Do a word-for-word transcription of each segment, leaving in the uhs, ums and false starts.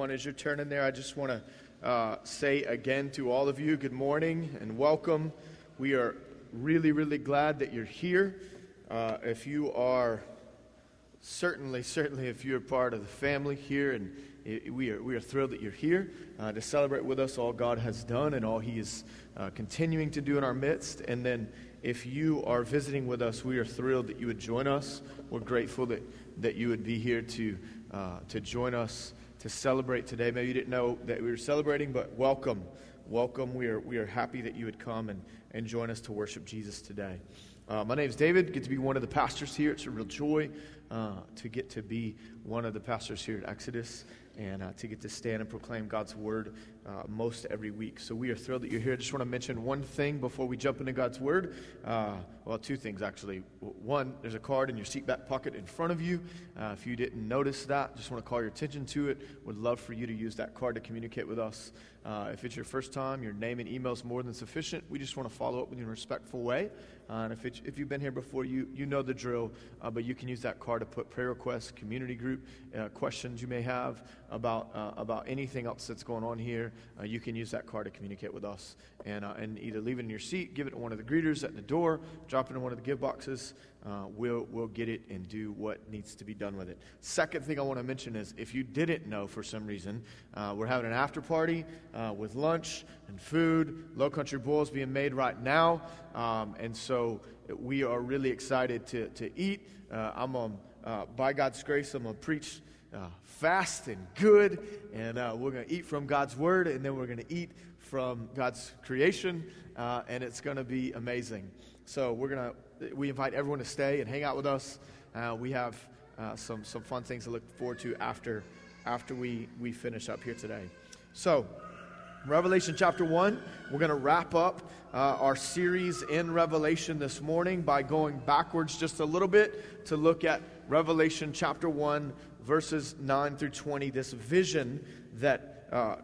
one, as you're turning there, I just want to uh, say again to all of you, good morning and welcome. We are really, really glad that you're here. Uh, if you are, certainly, certainly if you're part of the family here, and it, we are we are thrilled that you're here uh, to celebrate with us all God has done and all He is uh, continuing to do in our midst. And then if you are visiting with us, we are thrilled that you would join us. We're grateful that, that you would be here to uh, to join us to celebrate today. Maybe you didn't know that we were celebrating, but welcome. Welcome. We are we are happy that you would come and, and join us to worship Jesus today. Uh, my name is David. Get to be one of the pastors here. It's a real joy uh, to get to be one of the pastors here at Exodus and uh, to get to stand and proclaim God's word uh, most every week. So we are thrilled that you're here. I just want to mention one thing before we jump into God's word. Uh, well, two things actually. One, there's a card in your seat back pocket in front of you. Uh, if you didn't notice that, just want to call your attention to it. Would love for you to use that card to communicate with us. Uh, if it's your first time, your name and email is more than sufficient. We just want to follow up with you in a respectful way. Uh, and if, it, if you've been here before, you you know the drill, uh, but you can use that card to put prayer requests, community group, uh, questions you may have about uh, about anything else that's going on here. Uh, you can use that card to communicate with us. And, uh, and either leave it in your seat, give it to one of the greeters at the door, drop it in one of the give boxes. Uh, we'll we'll get it and do what needs to be done with it. Second thing I want to mention is, if you didn't know for some reason, uh, we're having an after party uh, with lunch and food. Low Country Boil is being made right now, um, and so we are really excited to to eat. Uh, I'm on, uh, by God's grace, I'm gonna preach uh, fast and good, and uh, we're gonna eat from God's word, and then we're gonna eat from God's creation, uh, and it's gonna be amazing. So we're gonna. We invite everyone to stay and hang out with us. Uh, we have uh, some some fun things to look forward to after after we, we finish up here today. So, Revelation chapter one, we're going to wrap up uh, our series in Revelation this morning by going backwards just a little bit to look at Revelation chapter one, verses nine through twenty, this vision that uh,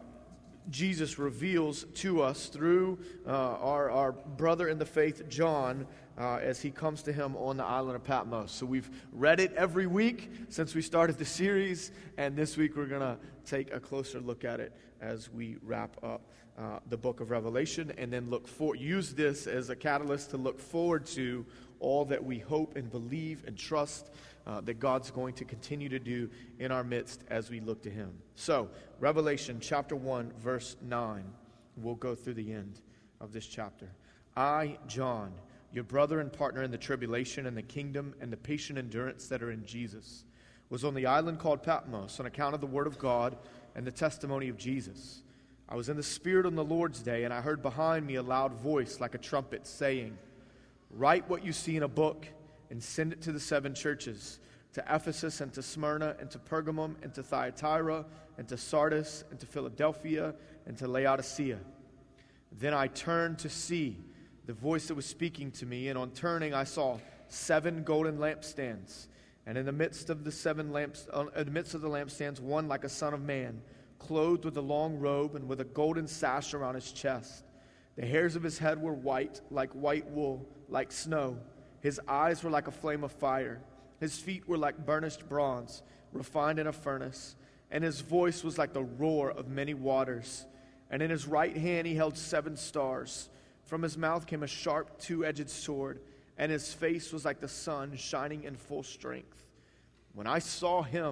Jesus reveals to us through uh, our, our brother in the faith, John, Uh, as he comes to him on the island of Patmos. So we've read it every week since we started the series, and this week we're going to take a closer look at it as we wrap up uh, the book of Revelation, and then look for use this as a catalyst to look forward to all that we hope and believe and trust uh, that God's going to continue to do in our midst as we look to him. So, Revelation chapter one, verse nine. We'll go through the end of this chapter. I, John, your brother and partner in the tribulation and the kingdom and the patient endurance that are in Jesus, was on the island called Patmos on account of the word of God and the testimony of Jesus. I was in the Spirit on the Lord's day, and I heard behind me a loud voice like a trumpet saying, "Write what you see in a book and send it to the seven churches, to Ephesus and to Smyrna and to Pergamum and to Thyatira and to Sardis and to Philadelphia and to Laodicea." Then I turned to see the voice that was speaking to me, and on turning I saw seven golden lampstands, and in the midst of the seven lamps, uh, in the midst of the lampstands, one like a son of man, clothed with a long robe and with a golden sash around his chest. The hairs of his head were white, like white wool, like snow. His eyes were like a flame of fire. His feet were like burnished bronze, refined in a furnace, and his voice was like the roar of many waters. And in his right hand he held seven stars. From his mouth came a sharp two-edged sword, and his face was like the sun shining in full strength. When I saw him,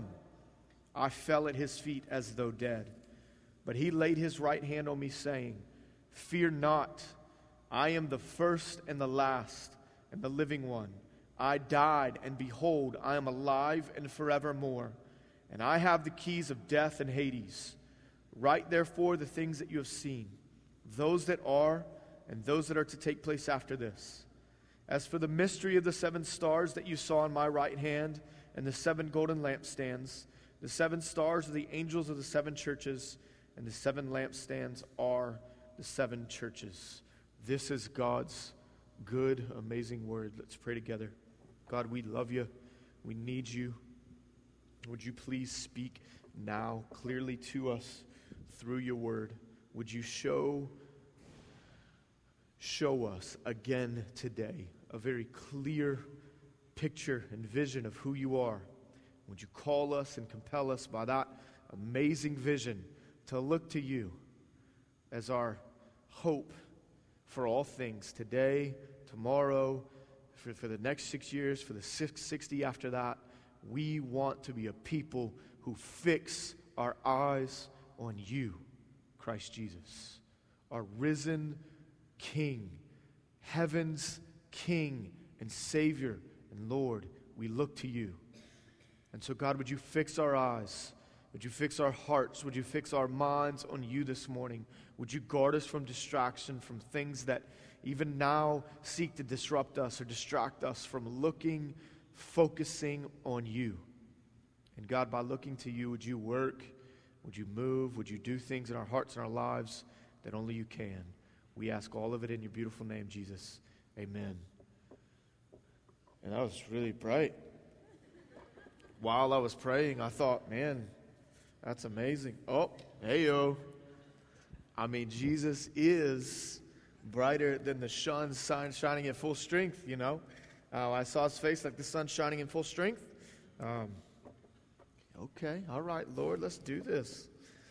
I fell at his feet as though dead. But he laid his right hand on me, saying, "Fear not, I am the first and the last and the living one. I died, and behold, I am alive and forevermore. And I have the keys of death and Hades. Write therefore the things that you have seen, those that are, and those that are to take place after this. As for the mystery of the seven stars that you saw in my right hand, and the seven golden lampstands, the seven stars are the angels of the seven churches, and the seven lampstands are the seven churches." This is God's good, amazing word. Let's pray together. God, we love you. We need you. Would you please speak now clearly to us through your word? Would you show Show us again today a very clear picture and vision of who you are. Would you call us and compel us by that amazing vision to look to you as our hope for all things, today, tomorrow, for, for the next six years, for the six, sixty after that. We want to be a people who fix our eyes on you, Christ Jesus, our risen King, heaven's King and Savior and Lord. We look to you. And so, God, would you fix our eyes? Would you fix our hearts? Would you fix our minds on you this morning? Would you guard us from distraction, from things that even now seek to disrupt us or distract us from looking, focusing on you? And God, by looking to you, would you work? Would you move? Would you do things in our hearts and our lives that only you can? We ask all of it in your beautiful name, Jesus. Amen. And that was really bright. While I was praying, I thought, man, that's amazing. Oh, hey-yo. I mean, Jesus is brighter than the sun shining at full strength, you know. Uh, I saw his face like the sun shining in full strength. Um, okay, all right, Lord, let's do this.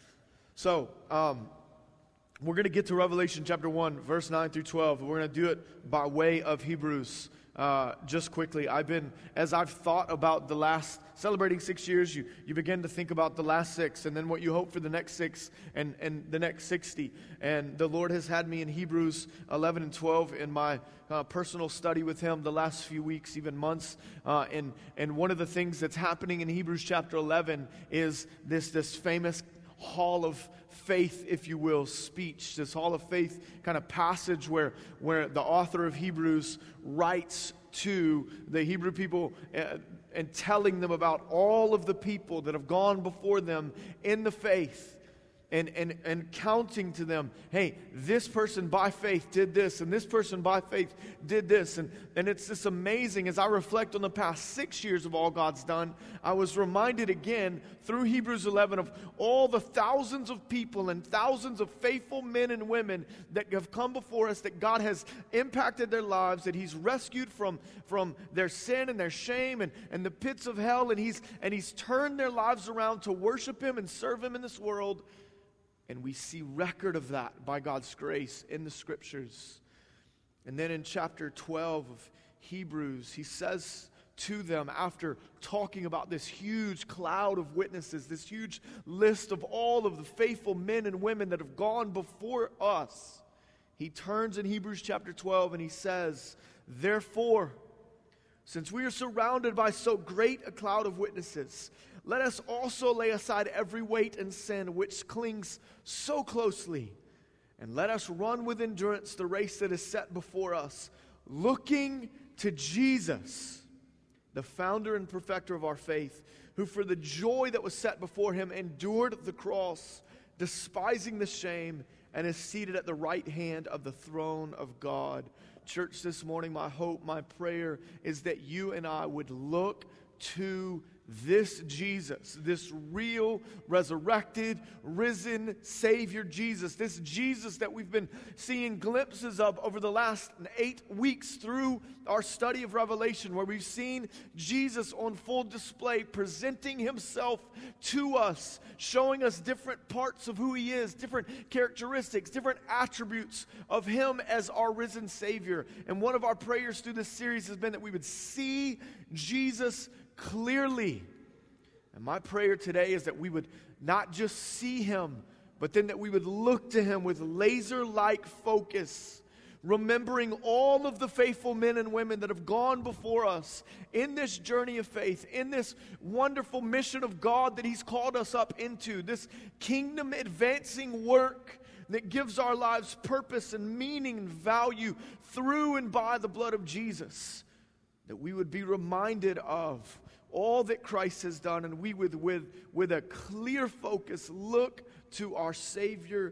So, um, we're going to get to Revelation chapter one, verse nine through twelve. We're going to do it by way of Hebrews. Uh, just quickly, I've been, as I've thought about the last, celebrating six years, you, you begin to think about the last six, and then what you hope for the next six, and, and the next sixty. And the Lord has had me in Hebrews eleven and twelve in my uh, personal study with Him the last few weeks, even months. Uh, and, and one of the things that's happening in Hebrews chapter eleven is this, this famous hall of faith, if you will, speech, this hall of faith kind of passage where, where the author of Hebrews writes to the Hebrew people uh, and telling them about all of the people that have gone before them in the faith. And, and, and counting to them, hey, this person by faith did this, and this person by faith did this. And, and it's this amazing, as I reflect on the past six years of all God's done, I was reminded again through Hebrews eleven of all the thousands of people and thousands of faithful men and women that have come before us, that God has impacted their lives, that He's rescued from, from their sin and their shame and, and the pits of hell, and He's, and He's turned their lives around to worship Him and serve Him in this world. And we see record of that by God's grace in the Scriptures. And then in chapter twelve of Hebrews, he says to them, after talking about this huge cloud of witnesses, this huge list of all of the faithful men and women that have gone before us, he turns in Hebrews chapter twelve and he says, therefore, since we are surrounded by so great a cloud of witnesses, let us also lay aside every weight and sin which clings so closely, and let us run with endurance the race that is set before us, looking to Jesus, the founder and perfecter of our faith, who for the joy that was set before him endured the cross, despising the shame, and is seated at the right hand of the throne of God. Church, this morning, my hope, my prayer is that you and I would look to this Jesus, this real, resurrected, risen Savior Jesus, this Jesus that we've been seeing glimpses of over the last eight weeks through our study of Revelation, where we've seen Jesus on full display, presenting Himself to us, showing us different parts of who He is, different characteristics, different attributes of Him as our risen Savior. And one of our prayers through this series has been that we would see Jesus clearly. And my prayer today is that we would not just see Him, but then that we would look to Him with laser-like focus, remembering all of the faithful men and women that have gone before us in this journey of faith, in this wonderful mission of God that He's called us up into, this kingdom advancing work that gives our lives purpose and meaning and value through and by the blood of Jesus. That we would be reminded of all that Christ has done, and we would, with, with a clear focus, look to our Savior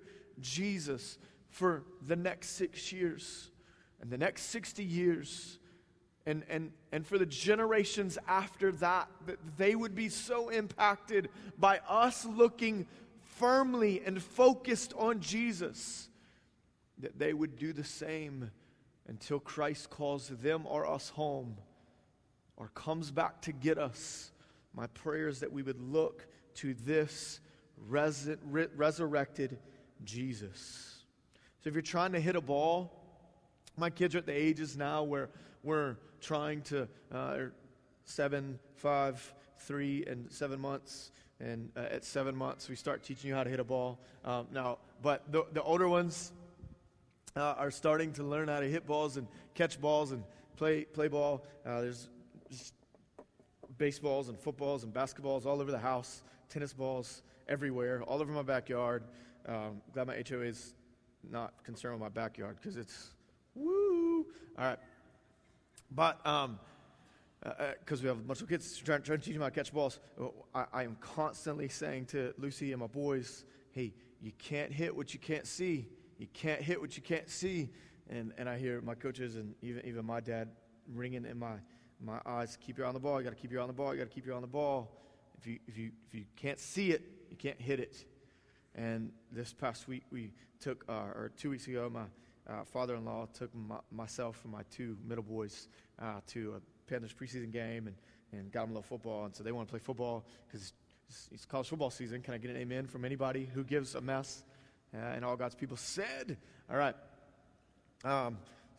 Jesus for the next six years and the next sixty years, and, and, and for the generations after that, that they would be so impacted by us looking firmly and focused on Jesus, that they would do the same until Christ calls them or us home, or comes back to get us. My prayer is that we would look to this res- re- resurrected Jesus. So if you're trying to hit a ball, my kids are at the ages now where we're trying to, uh, seven, five, three, and seven months. And uh, at seven months, we start teaching you how to hit a ball. Um, now, but the, the older ones uh, are starting to learn how to hit balls and catch balls and play play ball. Uh, there's just baseballs and footballs and basketballs all over the house, tennis balls everywhere, all over my backyard. Um, glad my H O A is not concerned with my backyard because it's woo. All right. But um, because uh, we have a bunch of kids trying, trying to teach them how to catch balls, I, I am constantly saying to Lucy and my boys, hey, you can't hit what you can't see. You can't hit what you can't see. And and I hear my coaches and even even my dad ringing in my my eyes, keep your eye on the ball. You got to keep your eye on the ball. You got to keep your eye on the ball. If you if you if you can't see it, you can't hit it. And this past week we took, uh, or two weeks ago, my uh, father-in-law took my, myself and my two middle boys uh, to a Panthers preseason game and, and got them a little football. And so they want to play football because it's, it's college football season. Can I get an amen from anybody who gives a mess? Uh, and all God's people said, all right. Um,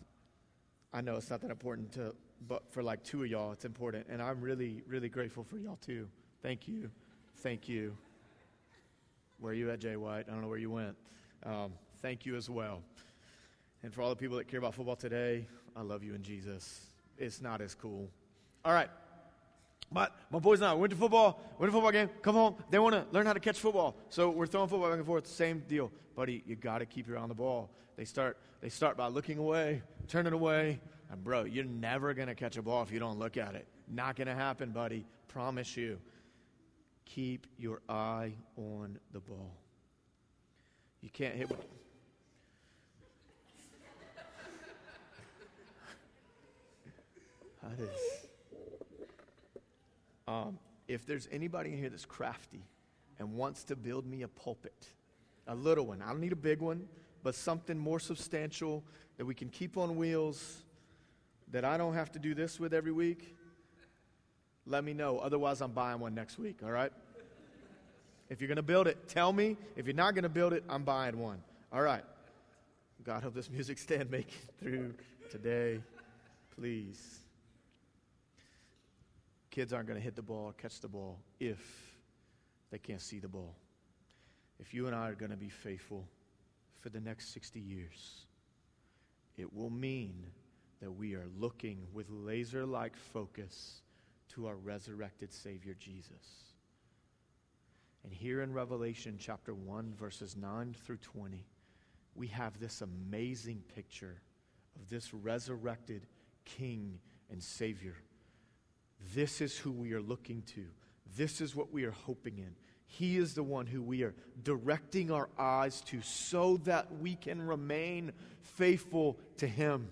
I know it's not that important to, but for like two of y'all, it's important. And I'm really, really grateful for y'all too. Thank you. Thank you. Where are you at, Jay White? I don't know where you went. Um, thank you as well. And for all the people that care about football today, I love you in Jesus. It's not as cool. All right. But my boys and I went to football, went to football game, come home. They want to learn how to catch football. So we're throwing football back and forth. Same deal. Buddy, you got to keep your eye on the ball. They start they start by looking away, turning away. And bro, you're never going to catch a ball if you don't look at it. Not going to happen, buddy. Promise you. Keep your eye on the ball. You can't hit. That is. Um, if there's anybody in here that's crafty and wants to build me a pulpit, a little one, I don't need a big one, but something more substantial that we can keep on wheels, that I don't have to do this with every week, let me know. Otherwise, I'm buying one next week, all right? If you're going to build it, tell me. If you're not going to build it, I'm buying one. All right. God, help this music stand make it through today, please. Kids aren't going to hit the ball or catch the ball if they can't see the ball. If you and I are going to be faithful for the next sixty years, it will mean that we are looking with laser-like focus to our resurrected Savior, Jesus. And here in Revelation chapter one, verses nine through twenty, we have this amazing picture of this resurrected King and Savior. This is who we are looking to. This is what we are hoping in. He is the one who we are directing our eyes to so that we can remain faithful to Him.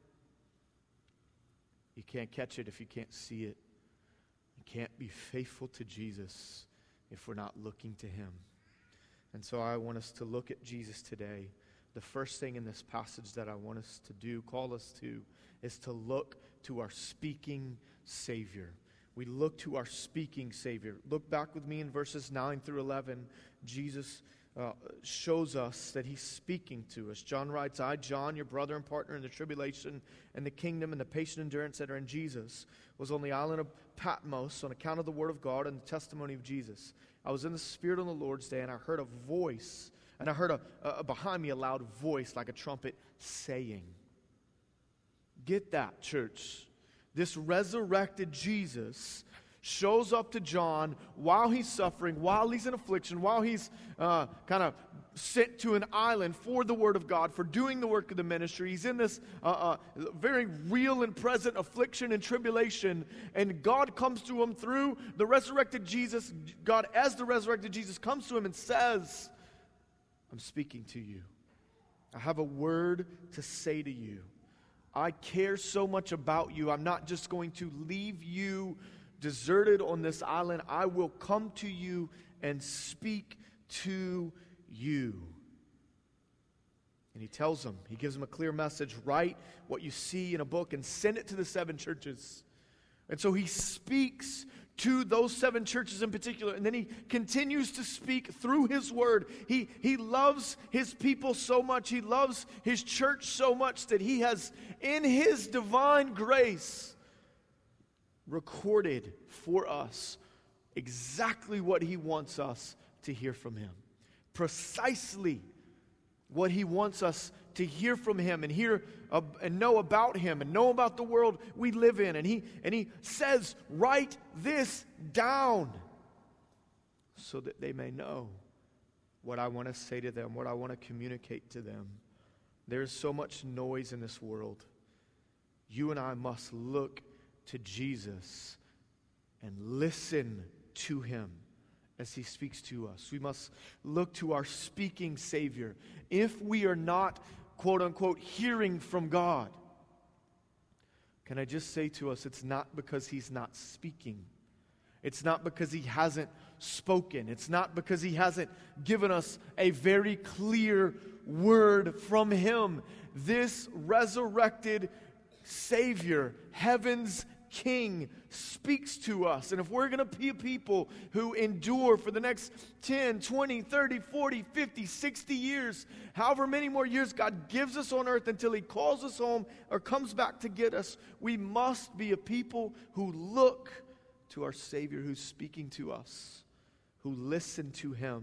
You can't catch it if you can't see it. You can't be faithful to Jesus if we're not looking to Him. And so I want us to look at Jesus today. The first thing in this passage that I want us to do, call us to, is to look to our speaking Savior. We look to our speaking Savior. Look back with me in verses nine through eleven. Jesus uh, shows us that He's speaking to us. John writes, I, John, your brother and partner in the tribulation and the kingdom and the patient endurance that are in Jesus, was on the island of Patmos on account of the word of God and the testimony of Jesus. I was in the Spirit on the Lord's day, and I heard a voice, and I heard a, a behind me a loud voice like a trumpet saying, get that, church. This resurrected Jesus shows up to John while he's suffering, while he's in affliction, while he's uh, kind of sent to an island for the Word of God, for doing the work of the ministry. He's in this uh, uh, very real and present affliction and tribulation, and God comes to him through the resurrected Jesus. God, as the resurrected Jesus, comes to him and says, I'm speaking to you. I have a word to say to you. I care so much about you. I'm not just going to leave you deserted on this island. I will come to you and speak to you. And he tells them, he gives them a clear message. Write what you see in a book and send it to the seven churches. And so he speaks to those seven churches in particular. And then he continues to speak through his word. He, he loves his people so much. He loves his church so much that he has, in his divine grace, recorded for us exactly what he wants us to hear from him. Precisely what he wants us to hear from him and hear uh, and know about him and know about the world we live in. And he and he says, write this down so that they may know what I want to say to them, what I want to communicate to them. There's so much noise in this world. You and I must look to Jesus and listen to him as he speaks to us. We must look to our speaking Savior. If we are not, quote unquote, hearing from God, can I just say to us, it's not because he's not speaking. It's not because he hasn't spoken. It's not because he hasn't given us a very clear word from him. This resurrected Savior, heaven's King, speaks to us. And if we're going to be a people who endure for the next ten, twenty, thirty, forty, fifty, sixty years, however many more years God gives us on earth until he calls us home or comes back to get us, we must be a people who look to our Savior who's speaking to us, who listen to him.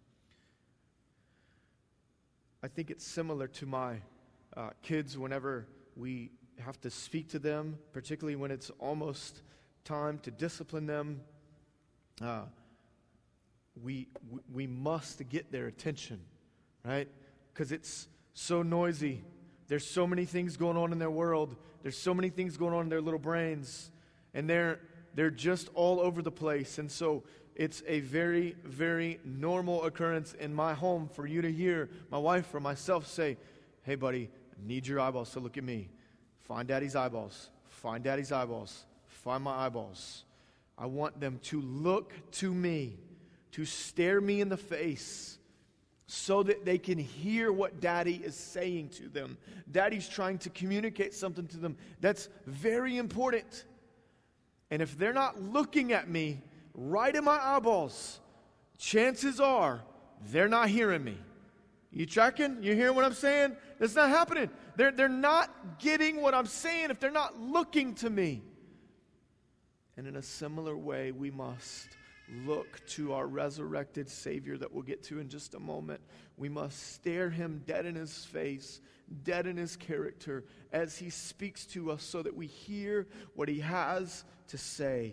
I think it's similar to my uh, kids whenever we have to speak to them, particularly when it's almost time to discipline them. Uh, we we must get their attention, right? Because it's so noisy. There's so many things going on in their world. There's so many things going on in their little brains, and they're they're just all over the place. And so it's a very, very normal occurrence in my home for you to hear my wife or myself say, "Hey, buddy, I need your eyeballs to look at me. Find Daddy's eyeballs. Find Daddy's eyeballs. Find my eyeballs." I want them to look to me, to stare me in the face, so that they can hear what Daddy is saying to them. Daddy's trying to communicate something to them that's very important. And if they're not looking at me right in my eyeballs, chances are they're not hearing me. You tracking? You hearing what I'm saying? That's not happening. They're, they're not getting what I'm saying if they're not looking to me. And in a similar way, we must look to our resurrected Savior that we'll get to in just a moment. We must stare him dead in his face, dead in his character, as he speaks to us so that we hear what he has to say.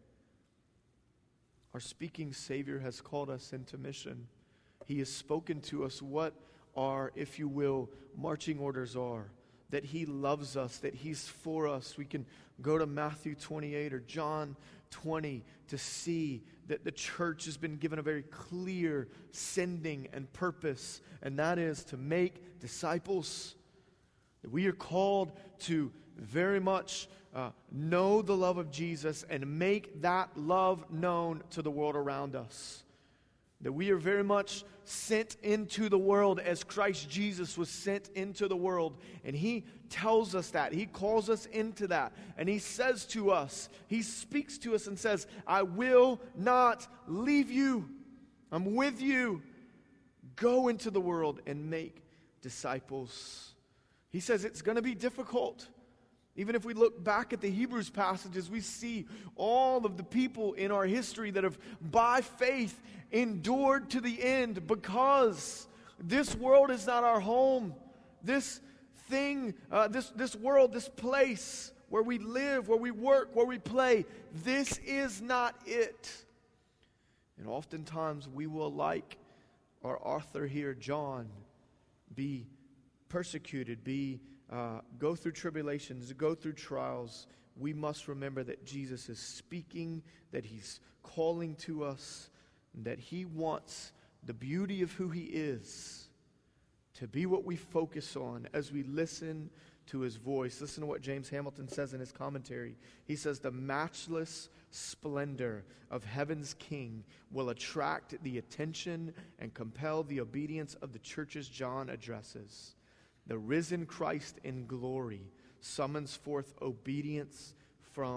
Our speaking Savior has called us into mission. He has spoken to us what our, if you will, marching orders are. That he loves us, that he's for us. We can go to Matthew twenty-eight or John twenty to see that the church has been given a very clear sending and purpose, and that is to make disciples. That we are called to very much uh, know the love of Jesus and make that love known to the world around us. That we are very much sent into the world as Christ Jesus was sent into the world. And he tells us that. He calls us into that. And he says to us, he speaks to us and says, "I will not leave you. I'm with you. Go into the world and make disciples." He says it's going to be difficult. Even if we look back at the Hebrews passages, we see all of the people in our history that have, by faith, endured to the end, because this world is not our home. This thing, uh, this, this world, this place where we live, where we work, where we play, this is not it. And oftentimes we will, like our author here, John, be persecuted, be Uh, go through tribulations, go through trials. We must remember that Jesus is speaking, that he's calling to us, and that he wants the beauty of who he is to be what we focus on as we listen to his voice. Listen to what James Hamilton says in his commentary. He says, "The matchless splendor of heaven's King will attract the attention and compel the obedience of the churches John addresses. The risen Christ in glory summons forth obedience from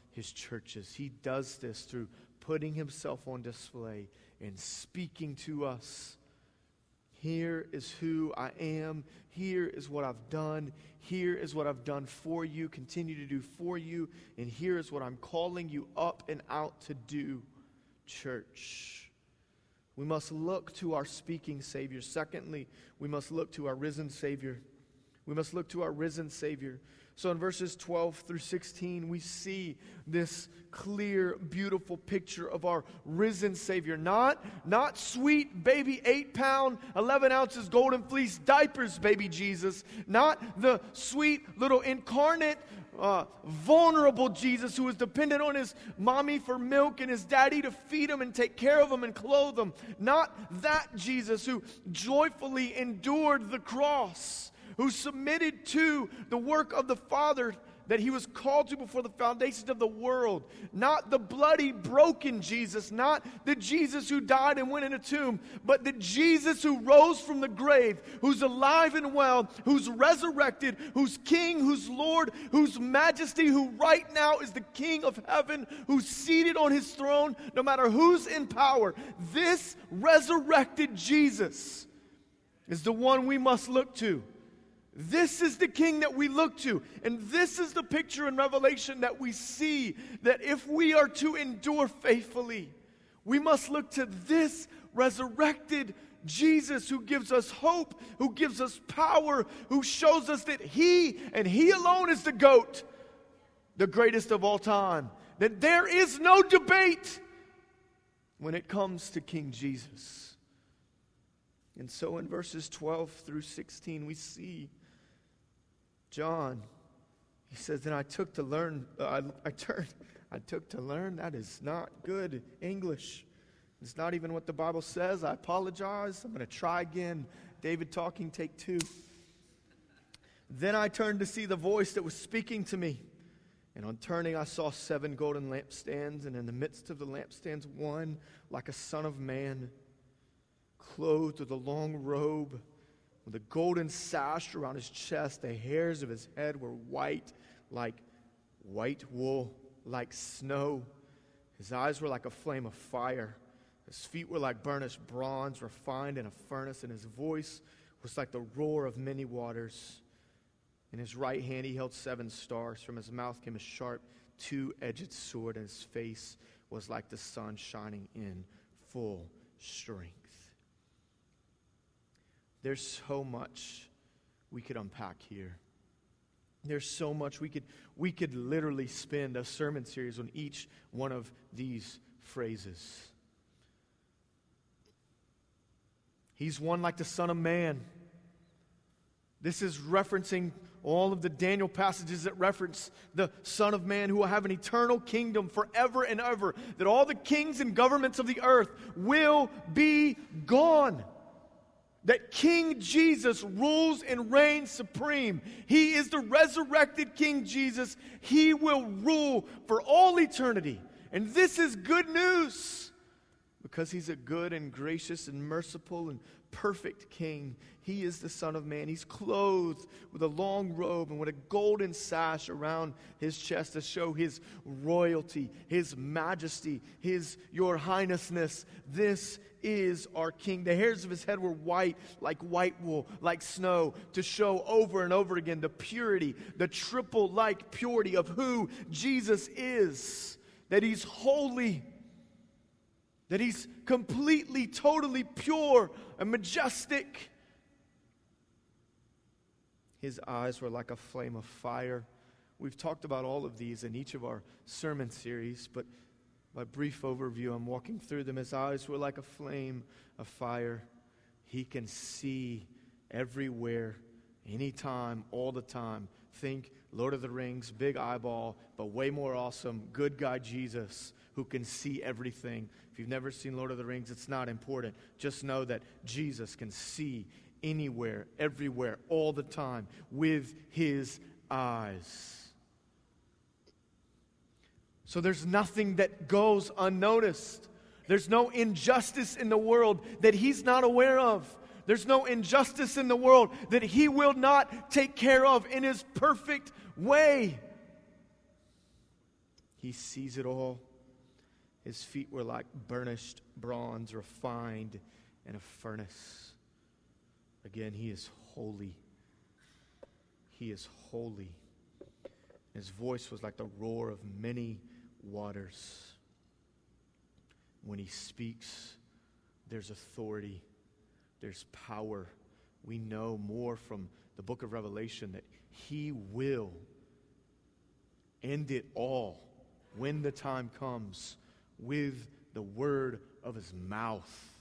his churches. He does this through putting himself on display and speaking to us. Here is who I am. Here is what I've done. Here is what I've done for you, continue to do for you. And here is what I'm calling you up and out to do, church. We must look to our speaking Savior. Secondly, we must look to our risen Savior. We must look to our risen Savior. So in verses twelve through sixteen, we see this clear, beautiful picture of our risen Savior. Not, not sweet baby eight pound, eleven ounces golden fleece diapers, baby Jesus. Not the sweet little incarnate, uh, vulnerable Jesus who is dependent on his mommy for milk and his daddy to feed him and take care of him and clothe him. Not that Jesus who joyfully endured the cross, who submitted to the work of the Father that he was called to before the foundations of the world. Not the bloody, broken Jesus, not the Jesus who died and went in a tomb, but the Jesus who rose from the grave, who's alive and well, who's resurrected, who's King, who's Lord, whose majesty, who right now is the King of heaven, who's seated on his throne, no matter who's in power. This resurrected Jesus is the one we must look to. This is the King that we look to. And this is the picture in Revelation that we see, that if we are to endure faithfully, we must look to this resurrected Jesus who gives us hope, who gives us power, who shows us that he and he alone is the GOAT, the greatest of all time. That there is no debate when it comes to King Jesus. And so in verses twelve through sixteen, we see John, he says, then I took to learn, uh, I, I turned, I took to learn. That is not good English. It's not even what the Bible says. I apologize. I'm going to try again. David talking, take two. Then I turned to see the voice that was speaking to me. And on turning, I saw seven golden lampstands, and in the midst of the lampstands, one like a son of man, clothed with a long robe, with a golden sash around his chest. The hairs of his head were white, like white wool, like snow. His eyes were like a flame of fire. His feet were like burnished bronze, refined in a furnace, and his voice was like the roar of many waters. In his right hand he held seven stars. From his mouth came a sharp, two-edged sword, and his face was like the sun shining in full strength. There's so much we could unpack here. There's so much we could we could literally spend a sermon series on each one of these phrases. He's one like the Son of Man. This is referencing all of the Daniel passages that reference the Son of Man who will have an eternal kingdom forever and ever. That all the kings and governments of the earth will be gone. That King Jesus rules and reigns supreme. He is the resurrected King Jesus. He will rule for all eternity. And this is good news because he's a good and gracious and merciful and perfect King. He is the Son of Man. He's clothed with a long robe and with a golden sash around his chest to show his royalty, his majesty, his your highnessness. This is our King. The hairs of his head were white, like white wool, like snow, to show over and over again the purity, the triple-like purity of who Jesus is. That he's holy, that he's completely, totally pure and majestic. His eyes were like a flame of fire. We've talked about all of these in each of our sermon series, but by brief overview, I'm walking through them. His eyes were like a flame of fire. He can see everywhere, anytime, all the time. Think Lord of the Rings, big eyeball, but way more awesome, good guy Jesus who can see everything. If you've never seen Lord of the Rings, it's not important. Just know that Jesus can see anywhere, everywhere, all the time with his eyes. So there's nothing that goes unnoticed. There's no injustice in the world that he's not aware of. There's no injustice in the world that he will not take care of in his perfect way. He sees it all. His feet were like burnished bronze refined in a furnace. Again, he is holy. He is holy. His voice was like the roar of many waters. When he speaks, there's authority. There's power. We know more from the book of Revelation that he will end it all when the time comes with the word of his mouth.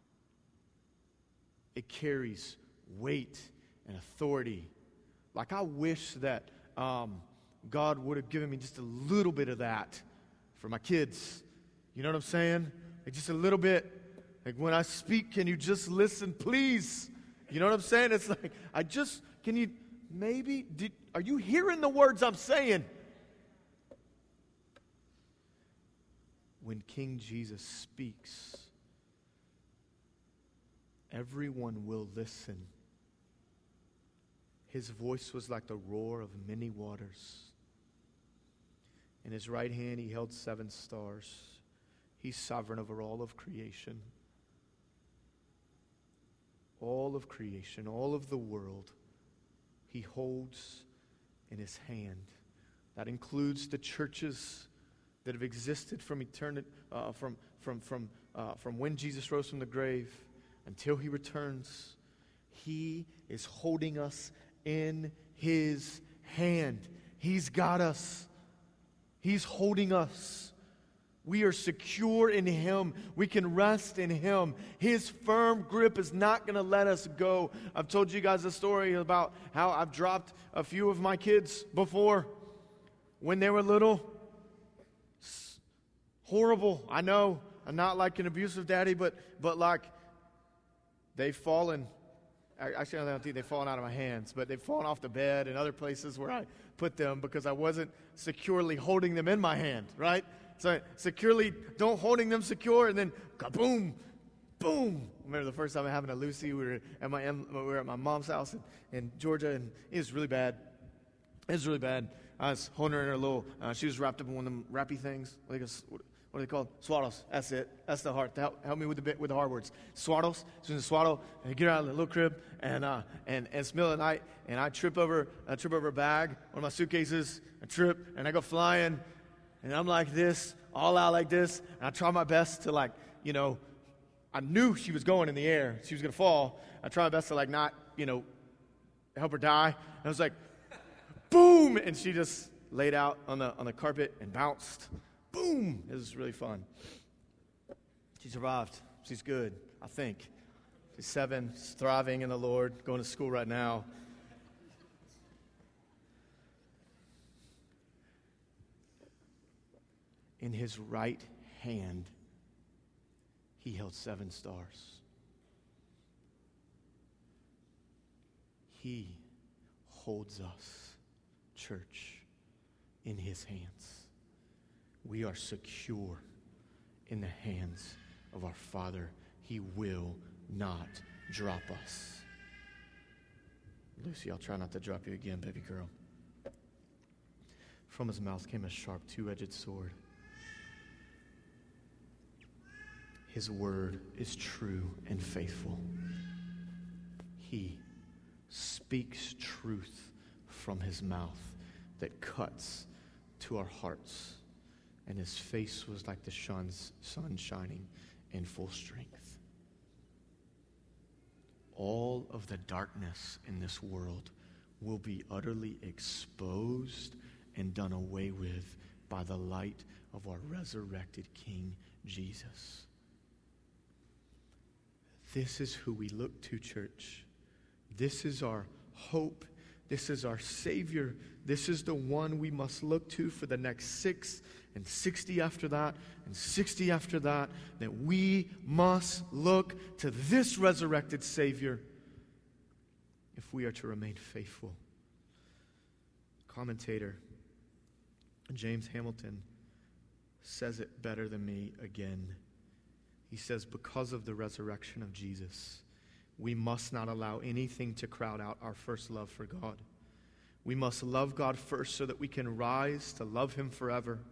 It carries weight and authority. Like I wish that um, God would have given me just a little bit of that for my kids. You know what I'm saying? Like just a little bit. Like when I speak, can you just listen, please? You know what I'm saying? It's like, I just, can you, maybe, did, are you hearing the words I'm saying? When King Jesus speaks, everyone will listen. His voice was like the roar of many waters. In his right hand he held seven stars. He's sovereign over all of creation. All of creation, all of the world, he holds in his hand. That includes the churches that have existed from eternity, uh, from from from uh, from when Jesus rose from the grave until he returns. He is holding us in his hand. He's got us. He's holding us. We are secure in him. We can rest in him. His firm grip is not going to let us go. I've told you guys a story about how I've dropped a few of my kids before when they were little. It's horrible. I know. I'm not like an abusive daddy, but but like they've fallen. Actually, I don't think they've fallen out of my hands, but they've fallen off the bed and other places where I put them because I wasn't securely holding them in my hand, right? So securely, don't holding them secure, and then kaboom, boom. I remember the first time it happened to Lucy. We were at my we were at my mom's house in, in Georgia, and it was really bad. It was really bad. I was holding her in her little. Uh, she was wrapped up in one of them wrappy things. What, what are they called? Swaddles. That's it. That's the heart. Help, help me with the bit with the hard words. Swaddles. So in the swaddle, and I get her out of the little crib, and uh, and and it's middle of the night, and I trip over, I trip over a bag, one of my suitcases. I trip, and I go flying. And I'm like this, all out like this, and I try my best to like, you know, I knew she was going in the air. She was going to fall. I try my best to like not, you know, help her die. And I was like, boom! And she just laid out on the on the carpet and bounced. Boom! It was really fun. She survived. She's good, I think. She's seven, she's thriving in the Lord, going to school right now. In his right hand, he held seven stars. He holds us, church, in his hands. We are secure in the hands of our Father. He will not drop us. Lucy, I'll try not to drop you again, baby girl. From his mouth came a sharp two-edged sword. His word is true and faithful. He speaks truth from his mouth that cuts to our hearts. And his face was like the sun shining in full strength. All of the darkness in this world will be utterly exposed and done away with by the light of our resurrected King Jesus. This is who we look to, church. This is our hope. This is our Savior. This is the one we must look to for the next six and sixty after that and sixty after that. That we must look to this resurrected Savior if we are to remain faithful. Commentator James Hamilton says it better than me again. He says, because of the resurrection of Jesus, we must not allow anything to crowd out our first love for God. We must love God first so that we can rise to love him forever.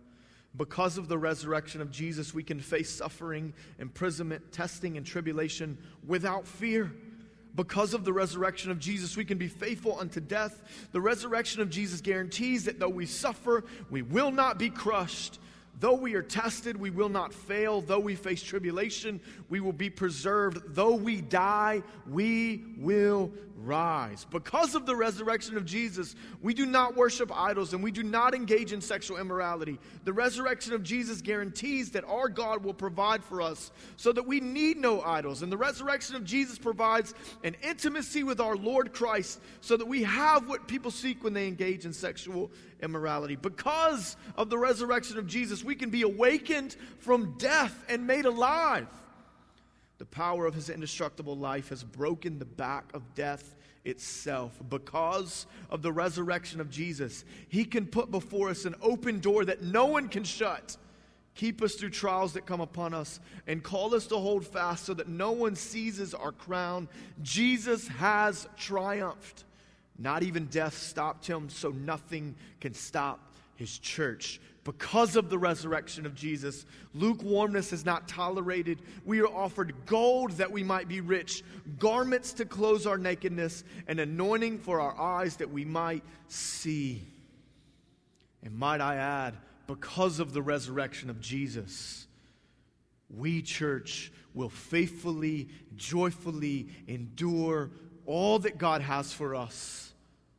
Because of the resurrection of Jesus, we can face suffering, imprisonment, testing, and tribulation without fear. Because of the resurrection of Jesus, we can be faithful unto death. The resurrection of Jesus guarantees that though we suffer, we will not be crushed. Though we are tested, we will not fail. Though we face tribulation, we will be preserved. Though we die, we will rise. Because of the resurrection of Jesus, we do not worship idols and we do not engage in sexual immorality. The resurrection of Jesus guarantees that our God will provide for us so that we need no idols. And the resurrection of Jesus provides an intimacy with our Lord Christ so that we have what people seek when they engage in sexual immorality. Because of the resurrection of Jesus, we can be awakened from death and made alive. The power of his indestructible life has broken the back of death itself. Because of the resurrection of Jesus, he can put before us an open door that no one can shut, keep us through trials that come upon us, and call us to hold fast so that no one seizes our crown. Jesus has triumphed. Not even death stopped him, so nothing can stop his church. Because of the resurrection of Jesus, lukewarmness is not tolerated. We are offered gold that we might be rich, garments to clothe our nakedness, and anointing for our eyes that we might see. And might I add, because of the resurrection of Jesus, we, church, will faithfully, joyfully endure all that God has for us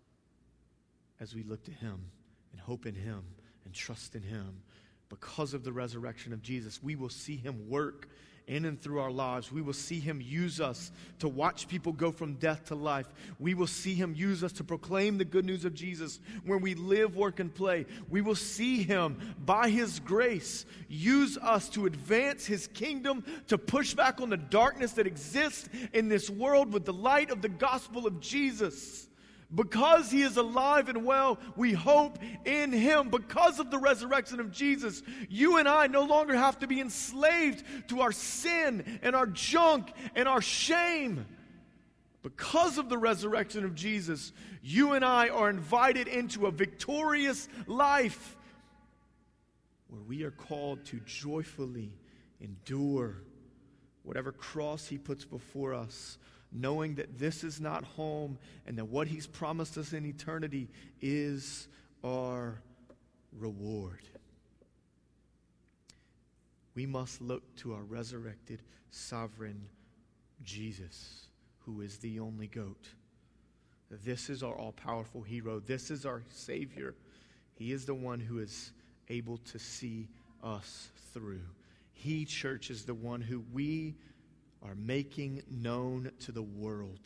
as we look to him and hope in him and trust in him. Because of the resurrection of Jesus, we will see him work in and through our lives. We will see him use us to watch people go from death to life. We will see him use us to proclaim the good news of Jesus where we live, work, and play. We will see him, by his grace, use us to advance his kingdom, to push back on the darkness that exists in this world with the light of the gospel of Jesus. Because he is alive and well, we hope in him. Because of the resurrection of Jesus, you and I no longer have to be enslaved to our sin and our junk and our shame. Because of the resurrection of Jesus, you and I are invited into a victorious life where we are called to joyfully endure whatever cross he puts before us, knowing that this is not home and that what he's promised us in eternity is our reward. We must look to our resurrected, sovereign Jesus, who is the only goat. This is our all-powerful hero. This is our Savior. He is the one who is able to see us through. He, church, is the one who we are making known to the world.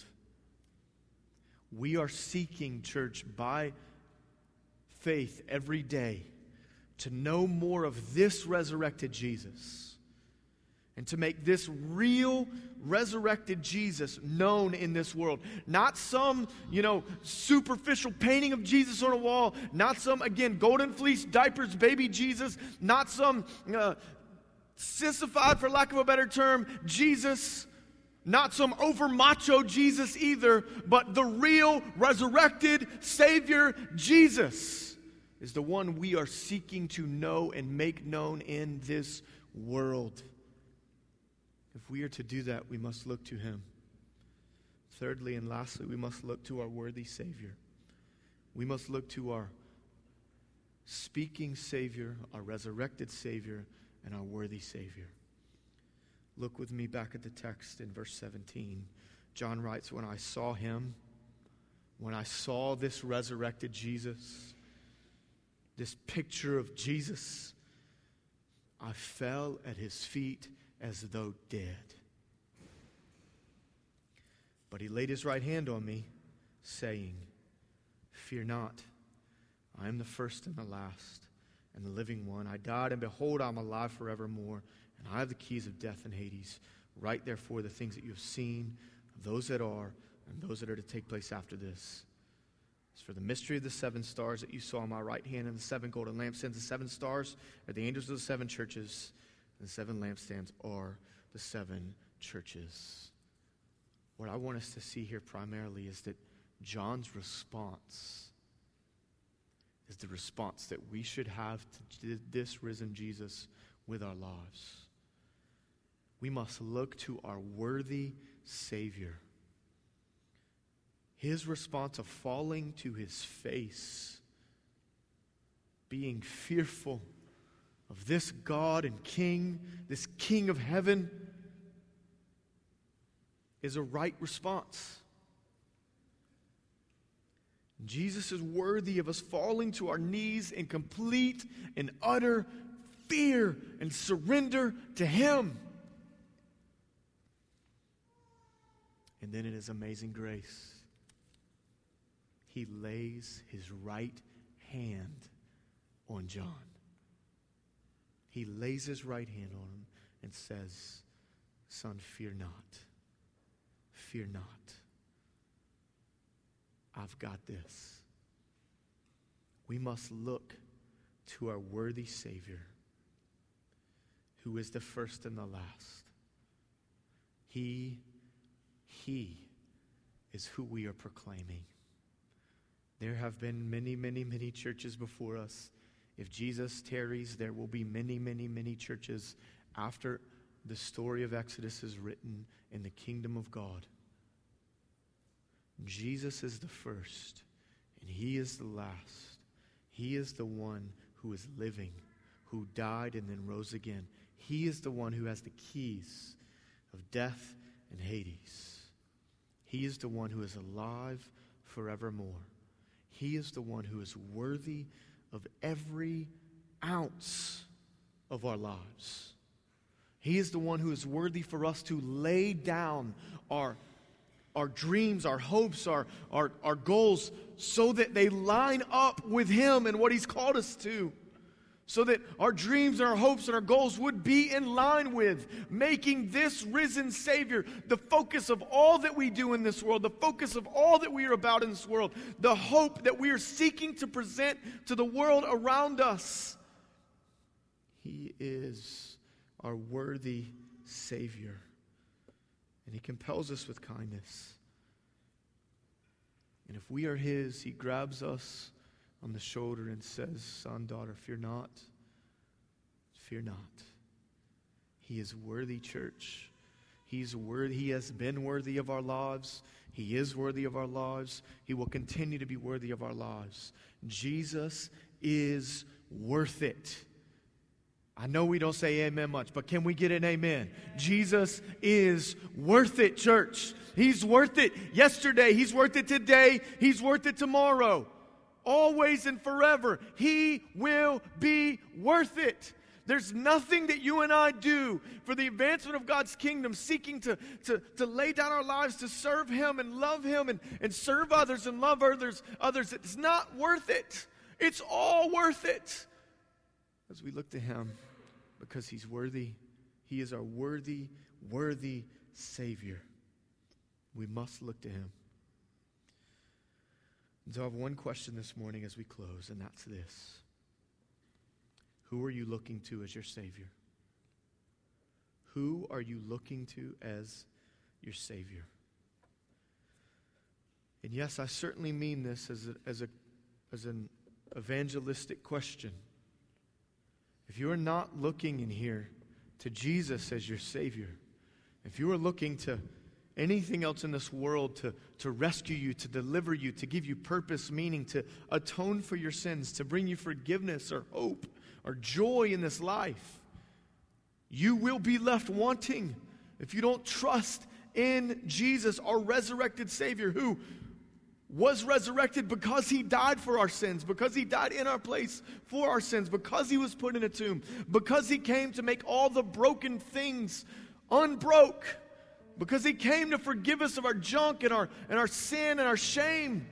We are seeking, church, by faith every day to know more of this resurrected Jesus and to make this real resurrected Jesus known in this world. Not some, you know, superficial painting of Jesus on a wall, not some, again, golden fleece diapers baby Jesus, not some uh, sissified, for lack of a better term, Jesus, not some over macho Jesus either, but the real resurrected Savior Jesus is the one we are seeking to know and make known in this world. If we are to do that, we must look to him. Thirdly and lastly, we must look to our worthy Savior. We must look to our speaking Savior, our resurrected Savior, and our worthy Savior. Look with me back at the text in verse seventeen. John writes, when I saw him, when I saw this resurrected Jesus, this picture of Jesus, I fell at his feet as though dead. But he laid his right hand on me, saying, fear not, I am the first and the last, and the living one. I died, and behold, I am alive forevermore, and I have the keys of death and Hades. Write therefore the things that you have seen, those that are, and those that are to take place after this. As for the mystery of the seven stars that you saw on my right hand, and the seven golden lampstands, the seven stars are the angels of the seven churches, and the seven lampstands are the seven churches. What I want us to see here primarily is that John's response is the response that we should have to this risen Jesus with our lives. We must look to our worthy Savior. His response of falling to his face, being fearful of this God and King, this King of heaven, is a right response. Jesus is worthy of us falling to our knees in complete and utter fear and surrender to him. And then in his amazing grace, he lays his right hand on John. He lays his right hand on him and says, "Son, fear not. Fear not. I've got this." We must look to our worthy Savior, who is the first and the last. He, He is who we are proclaiming. There have been many, many, many churches before us. If Jesus tarries, there will be many, many, many churches after the story of Exodus is written in the kingdom of God. Jesus is the first, and he is the last. He is the one who is living, who died and then rose again. He is the one who has the keys of death and Hades. He is the one who is alive forevermore. He is the one who is worthy of every ounce of our lives. He is the one who is worthy for us to lay down our, our dreams, our hopes, our, our, our goals, so that they line up with him and what he's called us to. So that our dreams and our hopes and our goals would be in line with making this risen Savior the focus of all that we do in this world, the focus of all that we are about in this world, the hope that we are seeking to present to the world around us. He is our worthy Savior, and he compels us with kindness. And if we are his, he grabs us on the shoulder and says, "Son, daughter, fear not. Fear not." He is worthy, church. He's worthy. He has been worthy of our lives. He is worthy of our lives. He will continue to be worthy of our lives. Jesus is worth it. I know we don't say amen much, but can we get an amen? Jesus is worth it, church. He's worth it yesterday. He's worth it today. He's worth it tomorrow. Always and forever, he will be worth it. There's nothing that you and I do for the advancement of God's kingdom, seeking to, to, to lay down our lives to serve him and love him and, and serve others and love others, others. It's not worth it. It's all worth it as we look to him, because he's worthy. He is our worthy, worthy Savior. We must look to him. And so I have one question this morning as we close, and that's this. Who are you looking to as your Savior? Who are you looking to as your Savior? And yes, I certainly mean this as a, as a, as an evangelistic question. If you are not looking in here to Jesus as your Savior, if you are looking to anything else in this world to, to rescue you, to deliver you, to give you purpose, meaning, to atone for your sins, to bring you forgiveness or hope or joy in this life, you will be left wanting if you don't trust in Jesus, our resurrected Savior, who was resurrected because he died for our sins, because he died in our place for our sins, because he was put in a tomb, because he came to make all the broken things unbroke, because he came to forgive us of our junk and our, and our sin and our shame.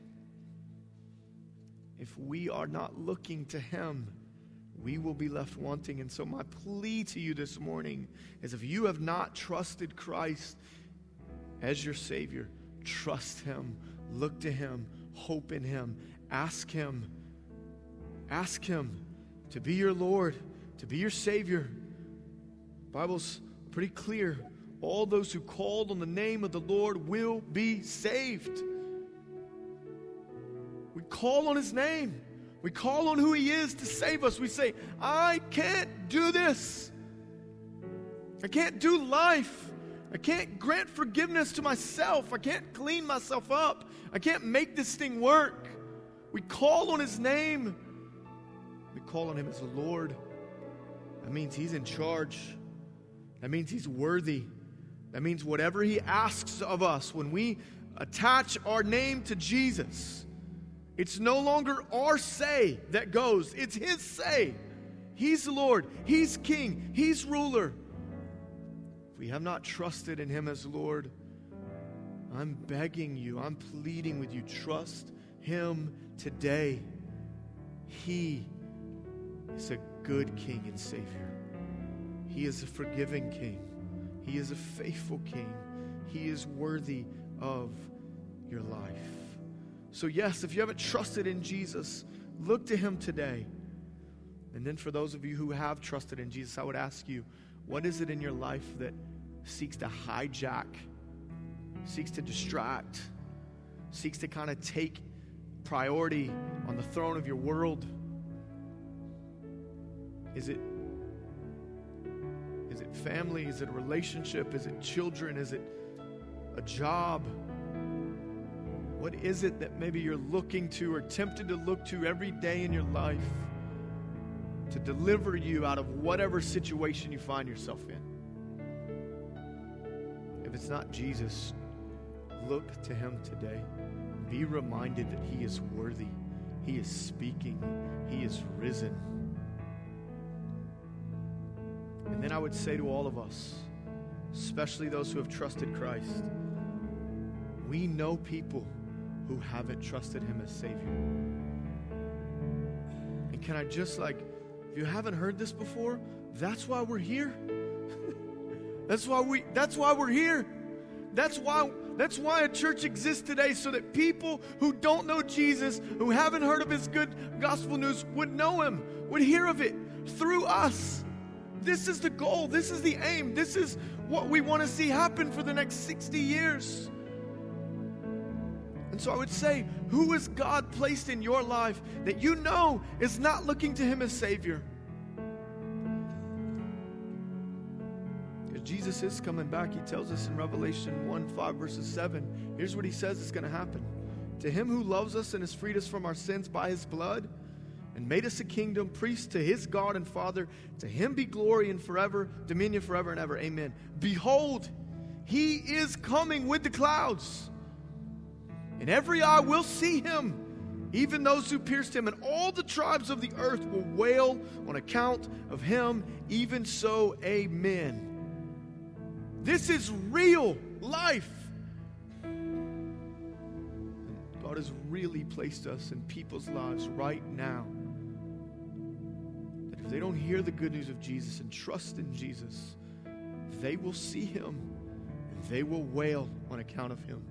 If we are not looking to him, we will be left wanting. And so my plea to you this morning is, if you have not trusted Christ as your Savior, trust him, look to him, hope in him, ask him, ask him to be your Lord, to be your Savior. The Bible's pretty clear. All those who called on the name of the Lord will be saved. We call on his name. We call on who He is to save us. We say, I can't do this. I can't do life. I can't grant forgiveness to myself. I can't clean myself up. I can't make this thing work. We call on His name. We call on Him as the Lord. That means He's in charge. That means He's worthy. That means whatever He asks of us, when we attach our name to Jesus, it's no longer our say that goes. It's His say. He's the Lord. He's King. He's ruler. If we have not trusted in Him as Lord, I'm begging you, I'm pleading with you, trust Him today. He is a good King and Savior. He is a forgiving King. He is a faithful King. He is worthy of your life. So yes, if you haven't trusted in Jesus, look to Him today. And then for those of you who have trusted in Jesus, I would ask you, what is it in your life that seeks to hijack, seeks to distract, seeks to kind of take priority on the throne of your world? Is it, is it family? Is it a relationship? Is it children? Is it a job? What is it that maybe you're looking to or tempted to look to every day in your life to deliver you out of whatever situation you find yourself in? If it's not Jesus, look to Him today. Be reminded that He is worthy. He is speaking. He is risen. And then I would say to all of us, especially those who have trusted Christ, we know people who haven't trusted Him as Savior. And can I just like, if you haven't heard this before, that's why we're here. That's why we that's why we're here. That's why that's why a church exists today, so that people who don't know Jesus, who haven't heard of His good gospel news, would know Him, would hear of it through us. This is the goal. This is the aim. This is what we want to see happen for the next sixty years. And so I would say, who has God placed in your life that you know is not looking to Him as Savior? Because Jesus is coming back. He tells us in Revelation one, five, verses seven. Here's what He says is going to happen. To Him who loves us and has freed us from our sins by His blood and made us a kingdom, priests to His God and Father, to Him be glory and forever, dominion forever and ever. Amen. Behold, He is coming with the clouds. And every eye will see Him, even those who pierced Him, and all the tribes of the earth will wail on account of Him. Even so, amen. This is real life. God has really placed us in people's lives right now, that if they don't hear the good news of Jesus and trust in Jesus, they will see Him and they will wail on account of Him.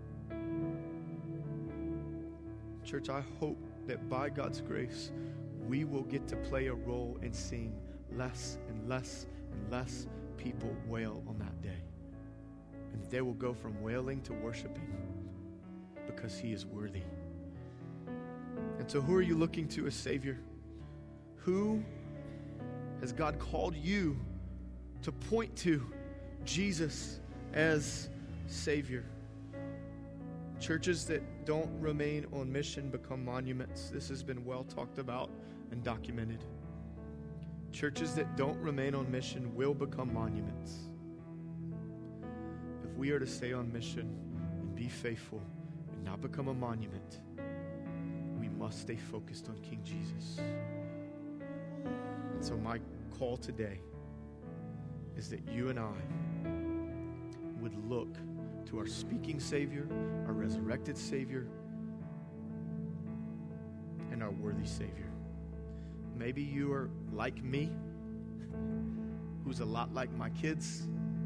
Church, I hope that by God's grace, we will get to play a role in seeing less and less and less people wail on that day. And they will go from wailing to worshiping because He is worthy. And so who are you looking to as Savior? Who has God called you to point to Jesus as Savior? Churches that don't remain on mission become monuments. This has been well talked about and documented. Churches that don't remain on mission will become monuments. If we are to stay on mission and be faithful and not become a monument, we must stay focused on King Jesus. And so my call today is that you and I would look to our speaking Savior, our resurrected Savior, and our worthy Savior. Maybe you are like me, who's a lot like my kids,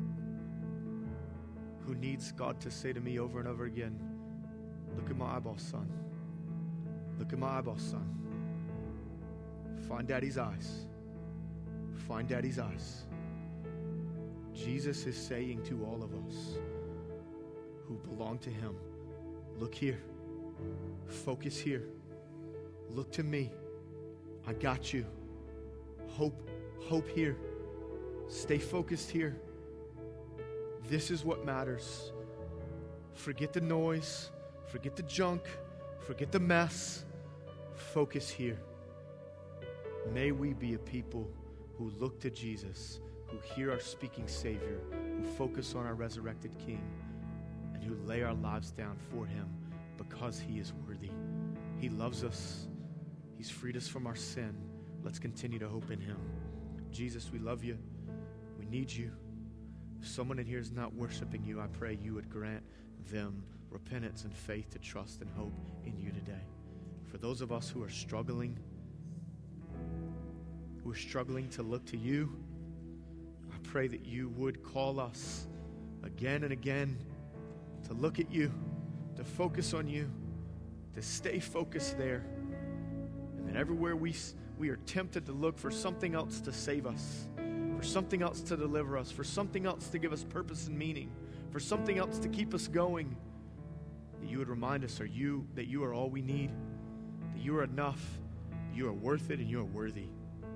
who needs God to say to me over and over again, look at my eyeballs, son. Look at my eyeballs, son. Find Daddy's eyes. Find Daddy's eyes. Jesus is saying to all of us who belong to Him, look here. Focus here. Look to me. I got you. Hope, hope here. Stay focused here. This is what matters. Forget the noise. Forget the junk. Forget the mess. Focus here. May we be a people who look to Jesus, who hear our speaking Savior, who focus on our resurrected King, and who lay our lives down for Him because He is worthy. He loves us. He's freed us from our sin. Let's continue to hope in Him. Jesus, we love you. We need you. If someone in here is not worshiping you, I pray you would grant them repentance and faith to trust and hope in you today. For those of us who are struggling, who are struggling to look to you, I pray that you would call us again and again to look at you, to focus on you, to stay focused there. And that everywhere we, we are tempted to look for something else to save us, for something else to deliver us, for something else to give us purpose and meaning, for something else to keep us going, that you would remind us are you, that you are all we need, that you are enough, you are worth it, and you are worthy.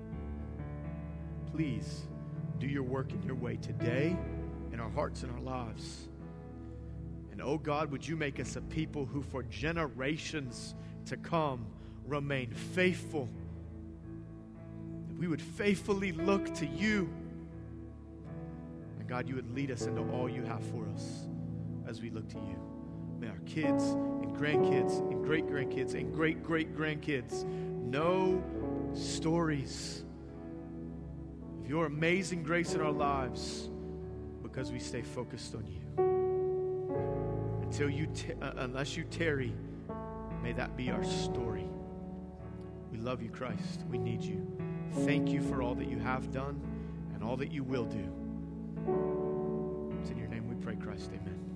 Please do your work in your way today in our hearts and our lives. And oh God, would you make us a people who for generations to come remain faithful, that we would faithfully look to you. And God, you would lead us into all you have for us as we look to you. May our kids and grandkids and great-grandkids and great-great-grandkids know stories of your amazing grace in our lives because we stay focused on you. Until you, t- uh, unless you tarry, may that be our story. We love you, Christ. We need you. Thank you for all that you have done and all that you will do. It's in your name we pray, Christ. Amen.